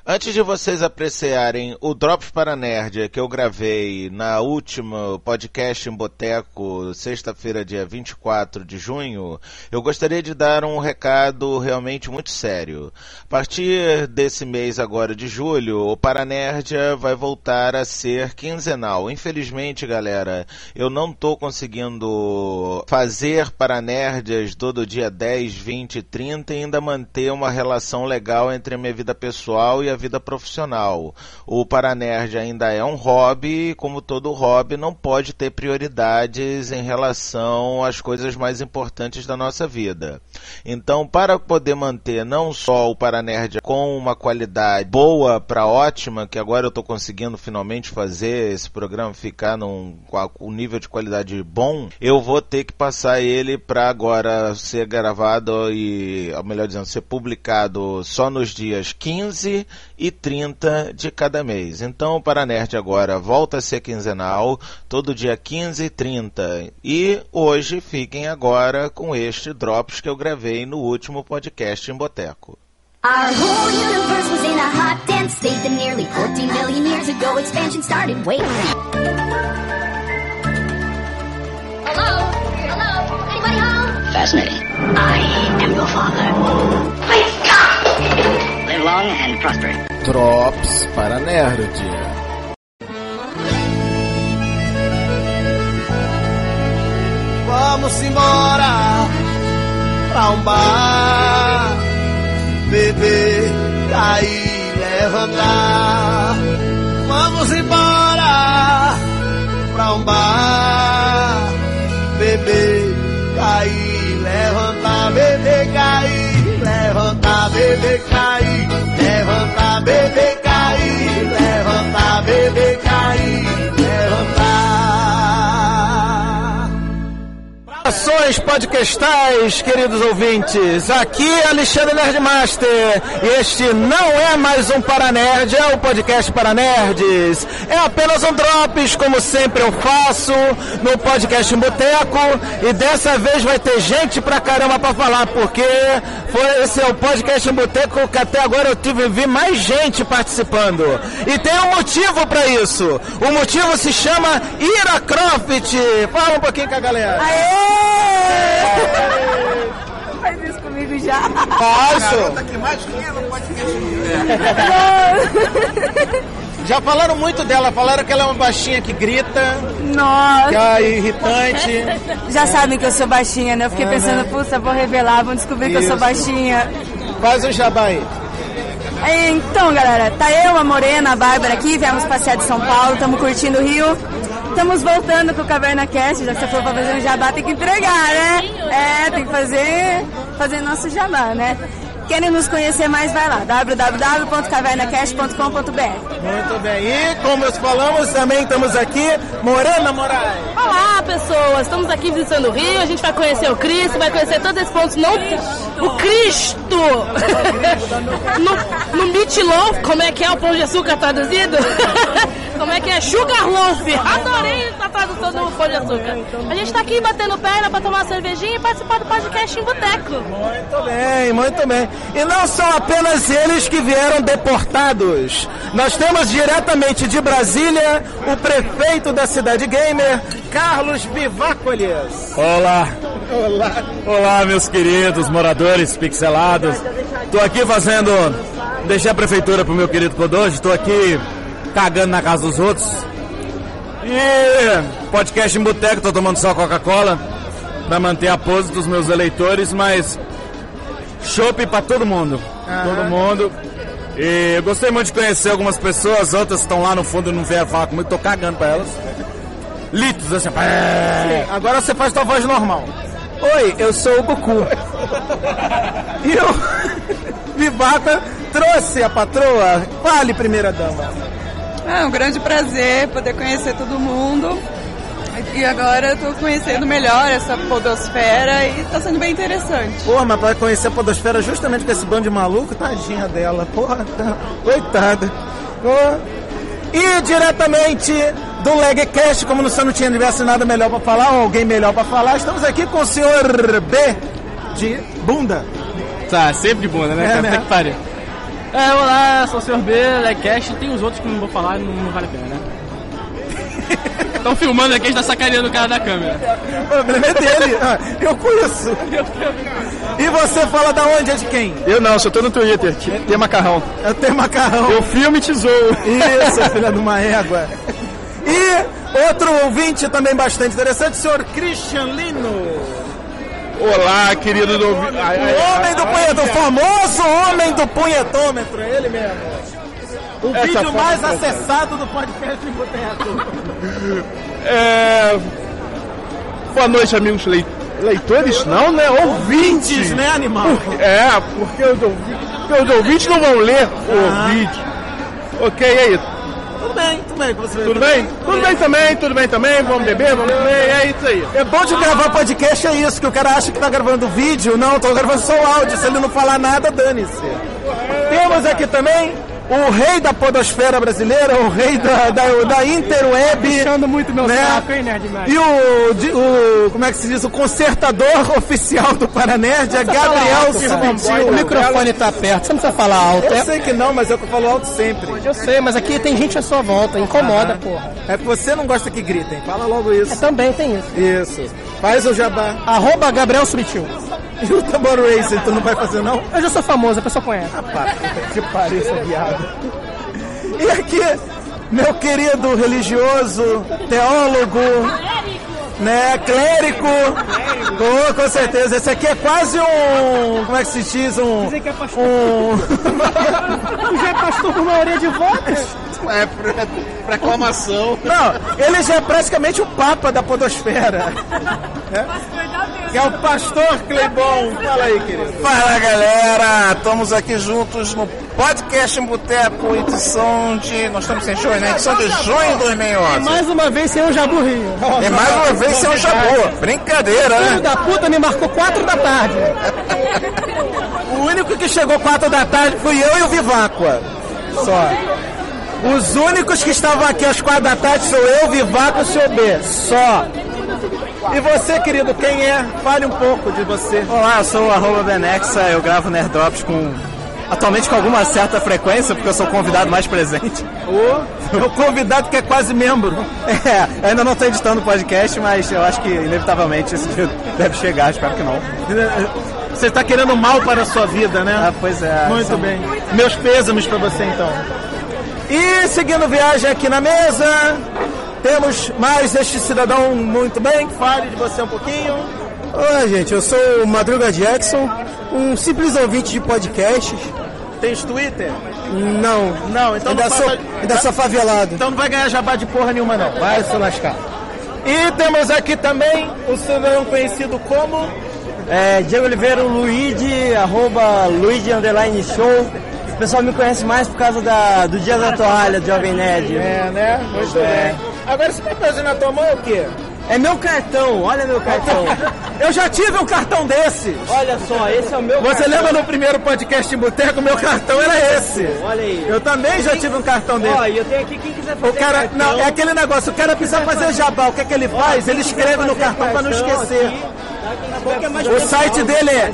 Antes de vocês apreciarem o Drops para Nerd que eu gravei na última podcast em Boteco, sexta-feira, dia 24 de junho, eu gostaria de dar um recado realmente muito sério. A partir desse mês agora de julho, o Paranerdia vai voltar a ser quinzenal. Infelizmente, galera, eu não estou conseguindo fazer Paranerdias todo dia 10, 20 e 30 e ainda manter uma relação legal entre a minha vida pessoal e a vida profissional. O Paranerd ainda é um hobby e, como todo hobby, não pode ter prioridades em relação às coisas mais importantes da nossa vida. Então, para poder manter não só o Paranerd com uma qualidade boa para ótima, que agora eu estou conseguindo finalmente fazer esse programa ficar com um nível de qualidade bom, eu vou ter que passar ele para agora ser gravado e, ou melhor dizendo, ser publicado só nos dias 15 e 30 de cada mês. Então o Paranerd agora volta a ser quinzenal, todo dia 15 e 30. E hoje fiquem agora com este Drops que eu gravei no último podcast em Boteco. Our whole universe was in a hot, dense state that nearly 14 million years ago expansion started. Wait. Hello? Hello? Anybody home? Fascinating. I am your father. Please come! Live long and prosper. Drops para Nerd. Vamos embora pra um bar, beber, cair, levantar. Vamos embora pra um bar, beber, cair, levantar, beber, cair, levantar, beber, cair, levantar, beber, cair, levantar, beber, cair, levantar. Saudações podcastais, queridos ouvintes, aqui é Alexandre Nerdmaster e este não é mais um Paranerd, é o podcast Paranerds. É apenas um Drops, como sempre eu faço no podcast em Boteco, e dessa vez vai ter gente pra caramba pra falar, porque esse é o podcast em Boteco que até agora eu vi mais gente participando. E tem um motivo pra isso, o motivo se chama Ira Croft. Fala um pouquinho com a galera. Aê! Faz isso comigo já. Faço. Que mais quem no podcast? Já falaram muito dela, falaram que ela é uma baixinha que grita, Nossa. que é irritante. Já sabem que eu sou baixinha, né? Eu fiquei pensando, puxa, vou revelar, vão descobrir que eu sou baixinha. Faz o jabá aí. Então, galera, tá eu, a Morena, a Bárbara aqui, viemos passear de São Paulo, estamos curtindo o Rio. Estamos voltando com o Caverna Cast, já que você for pra fazer um jabá, tem que entregar, né? Tem que fazer nosso jabá, né? Querem nos conhecer mais, vai lá, www.cavernacast.com.br. Muito bem, e como nós falamos, também estamos aqui, Morena Moraes. Olá, pessoas, estamos aqui visitando o Rio, a gente vai conhecer o Cristo, vai conhecer todos esses pontos, o Cristo, no Meatloaf, como é que é o pão de açúcar traduzido? Como é que é? Sugarloaf, adorei a tradução do pão de açúcar. A gente tá aqui batendo perna pra tomar uma cervejinha e participar do podcast em Boteco. Muito bem, muito bem. E não são apenas eles que vieram deportados. Nós temos diretamente de Brasília o prefeito da Cidade Gamer, Carlos Vivácolis. Olá. Olá. Olá, meus queridos moradores pixelados. Tô aqui deixei a prefeitura pro meu querido Kodoji, tô aqui cagando na casa dos outros. E podcast em Boteco, tô tomando só Coca-Cola pra manter a pose dos meus eleitores, mas chopp pra todo mundo. Todo mundo. E eu gostei muito de conhecer algumas pessoas, outras estão lá no fundo e não vieram falar comigo, tô cagando pra elas. Litos, assim. Sim, agora você faz tua voz normal. Oi, eu sou o Goku. E o Vivaca trouxe a patroa. Fale, primeira dama. É um grande prazer poder conhecer todo mundo. E agora eu tô conhecendo melhor essa podosfera e tá sendo bem interessante. Porra, mas pra conhecer a podosfera justamente com esse bando de maluco, tadinha dela. Porra, coitada. Porra. E diretamente do Legcast, como você não tivesse nada melhor pra falar, ou alguém melhor pra falar, estamos aqui com o senhor B de bunda. Tá, sempre de bunda, né? Né? Que pariu. Olá, sou o Sr. B, Legcast, tem os outros que não vou falar, não vale a pena, né? Estão filmando aqui, a gente tá sacaneando o cara da câmera. O problema é dele, eu conheço. E você fala da onde, é de quem? Eu não, só tô no Twitter, tem macarrão. Eu tenho macarrão. Eu filmo e tesouro. Isso, filha de uma égua. E outro ouvinte também bastante interessante, o senhor Christian Lino. Olá, querido ouvinte. O homem do punhetômetro, o famoso homem do punhetômetro, é ele mesmo. O vídeo mais acessado do podcast em Boteco. Boa noite, amigos leitores, não, né? Ouvintes, né, animal? Porque os ouvintes não vão ler o vídeo. Ok, e aí? Tudo bem com você. Tudo bem também, vamos beber, vamos comer, é isso aí. É bom de gravar podcast, é isso, que o cara acha que tá gravando vídeo. Não, tô gravando só o áudio, se ele não falar nada, dane-se. Temos aqui também o rei da podosfera brasileira, o rei da interweb. Puxando muito meu saco, hein, Nerd? E o como é que se diz? O consertador oficial do Paranerd é Gabriel Subitil. O microfone tá perto, você não precisa falar alto. Eu sei que não, mas eu falo alto sempre. Eu sei, mas aqui tem gente à sua volta, incomoda, porra. É que você não gosta que gritem, fala logo isso. Também tem isso. Isso. Faz o jabá. @Gabriel Subitil. E o Tambor Racer, tu não vai fazer não? Eu já sou famoso, a pessoa conhece. Que pareça, viado. E aqui, meu querido religioso, teólogo, né, clérigo. Com certeza, esse aqui é quase um, como é que se diz, Dizem que é pastor. Já é pastor com maioria de votos? Reclamação. Não, ele já é praticamente o papa da podosfera. Que é o pastor Cleibon. Fala aí, querido. Fala, galera. Estamos aqui juntos no podcast em Boteco, edição de... Nós estamos sem show, né? Edição de junho de 2011. E mais uma vez sem o Jabu Rio. E mais uma vez sem o Jabu. Brincadeira, né? O filho da puta me marcou 4 da tarde. O único que chegou 4 da tarde fui eu e o Viváqua. Só. Os únicos que estavam aqui às 4 da tarde sou eu, Viváqua e o seu B. Só. E você, querido, quem é? Fale um pouco de você. Olá, eu sou o @Benexa, eu gravo Nerd Drops atualmente com alguma certa frequência, porque eu sou o convidado mais presente. O convidado que é quase membro. Eu ainda não estou editando o podcast, mas eu acho que inevitavelmente esse dia deve chegar, espero que não. Você está querendo mal para a sua vida, né? Pois é. Muito bem. Meus pêsames para você, então. E seguindo viagem aqui na mesa, temos mais este cidadão muito bem. Fale de você um pouquinho. Oi, gente, eu sou o Madruga Jackson, um simples ouvinte de podcasts. Tens Twitter? Não, então ainda sou favelado. Então não vai ganhar jabá de porra nenhuma, não. Vai se lascar. E temos aqui também o cidadão conhecido como... Diego Oliveira, Luigi, @Luigi_Show. O pessoal me conhece mais por causa do Dia da Toalha, do Jovem Nerd. Né? Muito bem. Agora, esse papelzinho na tua mão é o quê? É meu cartão, olha meu cartão. Eu já tive um cartão desse. Olha só, esse é o meu cartão. Você lembra no primeiro podcast em Boteco, meu cartão era esse. Olha aí. Eu também já tive um cartão desse. Ó, e eu tenho aqui quem quiser fazer o cara, cartão. Não, é aquele negócio, o cara precisa fazer jabá. O que é que ele faz? Ele escreve no cartão para não esquecer. O site dele é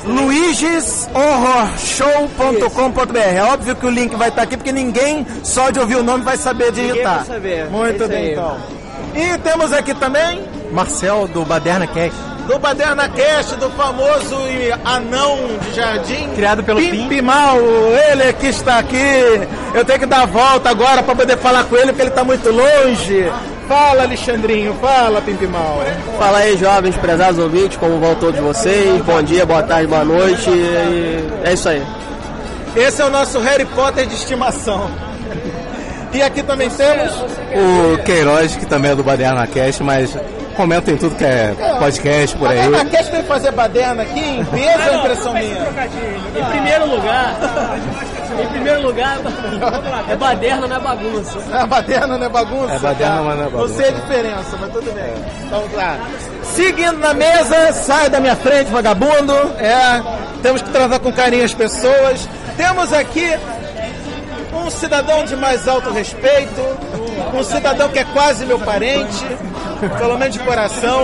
luigishorrorshow.com.br. É óbvio que o link vai estar aqui, porque ninguém só de ouvir o nome vai saber digitar. Vai saber. Muito bem, então. E temos aqui também Marcel, do Baderna Cast. Do Baderna Cast, do famoso anão de jardim. Criado pelo Pimpimal, ele que está aqui. Eu tenho que dar a volta agora para poder falar com ele, porque ele está muito longe. Fala, Alexandrinho, fala, Pimpimal. Fala aí, jovens, prezados ouvintes, como vão todos vocês? Bom dia, boa tarde, boa noite. É isso aí. Esse é o nosso Harry Potter de estimação. E aqui também temos o Queiroz, que também é do Baderna Cast, mas comenta em tudo que é podcast por aí. A Baderna Cast veio fazer baderna aqui em peso, é impressão minha. Em primeiro lugar, é baderna, não é bagunça. Baderna não é bagunça? É baderna, mas não é bagunça. Não sei a diferença, mas tudo bem. Então, tá. Seguindo na mesa, sai da minha frente, vagabundo. Temos que tratar com carinho as pessoas. Temos aqui um cidadão de mais alto respeito, um cidadão que é quase meu parente, pelo menos de coração.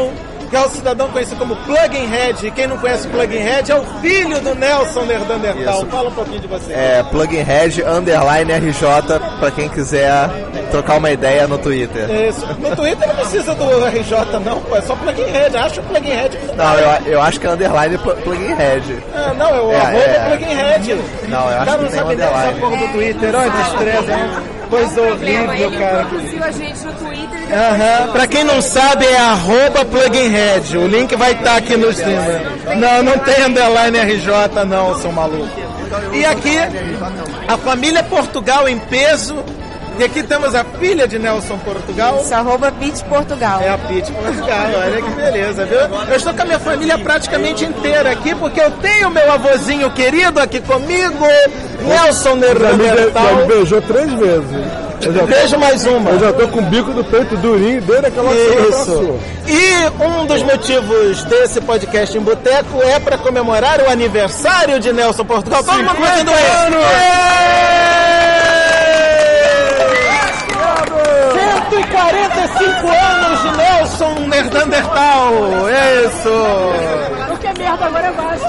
que é o cidadão conhecido como Plugin Head. E quem não conhece o Plugin Head é o filho do Nelson Nerdandertal. Fala um pouquinho de você. Plugin Head _RJ, pra quem quiser trocar uma ideia no Twitter. Isso. No Twitter não precisa do RJ não, pô, é só Plugin Head. Acha o Plugin Head. Não, eu acho que é underline Plugin Head. Não, é o arroba Plugin Head. Não, eu acho que tem underline. Essa porra do Twitter, olha, destreza. Coisa horrível, cara. Inclusive a gente no Twitter. Pra quem não sabe, é arroba Plugin Head. O link vai estar aqui no cima. Não tem underline RJ não, seu maluco. E aqui, a família Portugal em peso. E aqui temos a filha de Nelson Portugal. Isso, arroba Pete Portugal. É a Pete Portugal, olha que beleza, viu? Eu estou com a minha família praticamente inteira aqui, porque eu tenho meu avôzinho querido aqui comigo, Nelson Nerdandertal. Já me beijou 3 vezes. Beijo mais uma. Eu já tô com o bico do peito durinho desde aquela Isso. E um dos motivos desse podcast em Boteco é para comemorar o aniversário de Nelson Portugal. Todo mundo fazendo isso. 145 anos de Nelson Nerdandertal. Isso. Porque merda agora é baixo.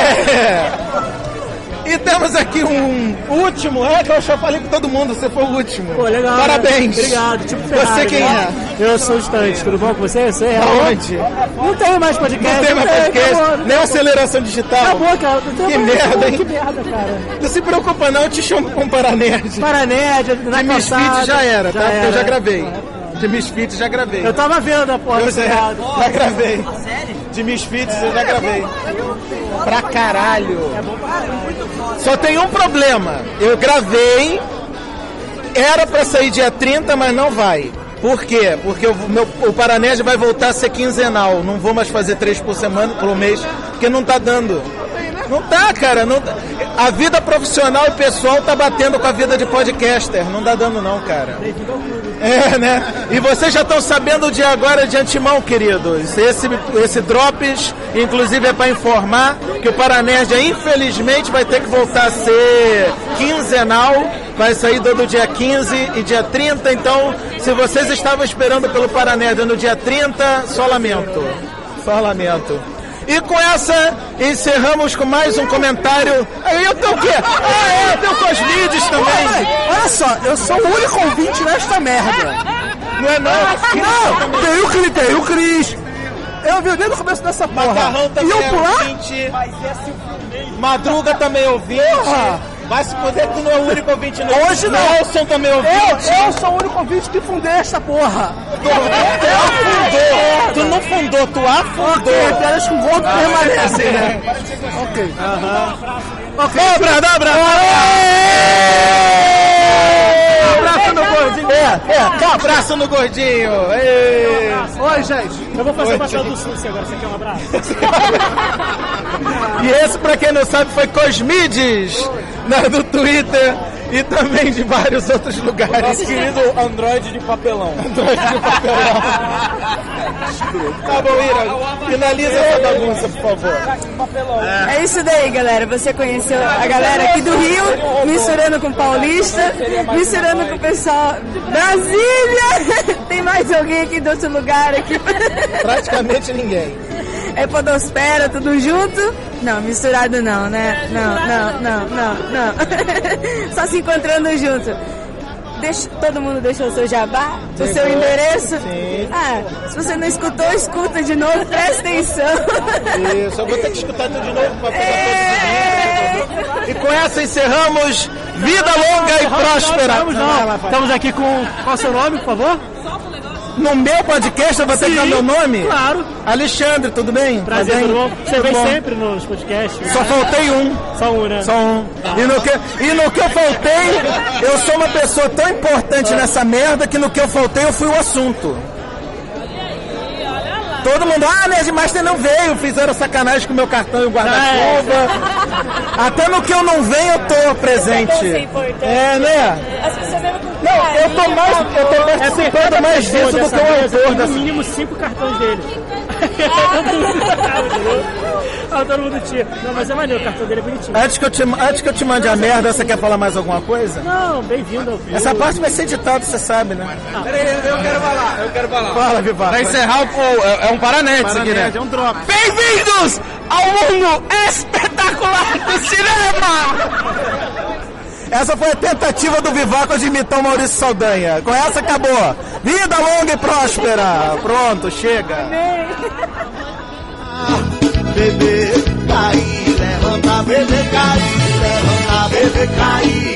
E temos aqui um último, que eu já falei com todo mundo, você foi o último. Pô, legal. Parabéns. Né? Obrigado. Tipo Ferrari, você quem é? Eu sou o Estante, tudo bom com você? Você é Aonde? Não tem mais podcast. Não tem mais podcast, nem aceleração digital. Acabou, cara. Que merda, hein? Que merda, cara. Não se preocupa não, eu te chamo com Paranerd. Paranerd, na de Misfits já era, tá? Era. Eu já gravei. De Misfits já gravei. Eu tava vendo a porra. Eu sei, já gravei. De Misfits eu já gravei. Pra caralho. Só tem um problema. Eu gravei, era pra sair dia 30, mas não vai. Por quê? Porque o Paranerd vai voltar a ser quinzenal. Não vou mais fazer 3 por semana, por mês, porque não tá dando. Não tá, cara. Não tá. A vida profissional e pessoal tá batendo com a vida de podcaster. Não dá dando não, cara. Né? E vocês já estão sabendo de agora de antemão, queridos. Esse Drops, inclusive, é para informar que o Paranerd, infelizmente, vai ter que voltar a ser quinzenal. Vai sair do dia 15 e dia 30. Então, se vocês estavam esperando pelo Paranerd no dia 30, só lamento. Só lamento. E com essa, encerramos com mais um comentário. Aí eu tenho o quê? Tem o Cosmides também. Olha só, eu sou o único ouvinte nesta merda. Não é não? Não, tem o Cris. Eu vi desde o começo dessa porra. Macarrão também e eu pular? ouvinte. Madruga também ouvinte. Porra. Vai se poder, tu não é o único ouvinte não. Hoje não. Nelson também ouvinte. Eu sou o único ouvinte que fundei esta porra. Tu não fundou, tu afundou. Ok, apenas com o voto permanecem, né? Ok. Ok. Abraço no gordinho. Abraço no gordinho. Oi, gente. Eu vou fazer o papel do Suci agora. Você quer um abraço? E esse, pra quem não sabe, foi Cosmides, do Twitter e também de vários outros lugares. Nosso querido Android de papelão. Tá bom, Ira, finaliza essa bagunça, por favor. É isso daí, galera. Você conheceu a galera aqui do Rio, misturando com paulista, misturando com o pessoal Brasília. Tem mais alguém aqui do outro lugar aqui? Praticamente ninguém. É podosfera, tudo junto? Não, misturado não, né? Não. Só se encontrando junto. Todo mundo deixou o seu jabá, o seu endereço? Sim. Se você não escutou, escuta de novo, presta atenção. Isso, eu vou ter que escutar tudo de novo para pegar todos. E com essa encerramos. Vida longa e próspera. Estamos aqui com... Qual é o seu nome, por favor? No meu podcast eu vou ter que dar meu nome? Claro. Alexandre, tudo bem? Prazer, tudo bom? Você vem bom? sempre nos podcasts? Só faltei um. Só um, né? Só um. E no que eu faltei, eu sou uma pessoa tão importante nessa merda que no que eu faltei eu fui o assunto. Todo mundo, Nerdmaster não veio, fizeram sacanagem com o meu cartão e o guarda-chuva. Até no que eu não venho, eu tô presente. Né? As pessoas devem com não, eu tô participando mais disso do que o autor. No mínimo 5 cartões dele. Todo mundo tira. Não, mas é maneiro, o cartão dele é bonitinho. Antes que eu te mande a merda, você quer falar mais alguma coisa? Não, bem-vindo ao vivo. Essa parte vai ser editada, você sabe, né? Peraí, eu quero falar. Fala, Vivar. Pra encerrar, é um Paranerd isso aqui, né? É um drop. Bem-vindos ao mundo espetacular do cinema! Essa foi a tentativa do Vivaco de imitar o Maurício Saldanha. Com essa acabou. Vida longa e próspera. Pronto, chega. Bebê, cair, levanta, bebê, cair, levanta, bebê, cair.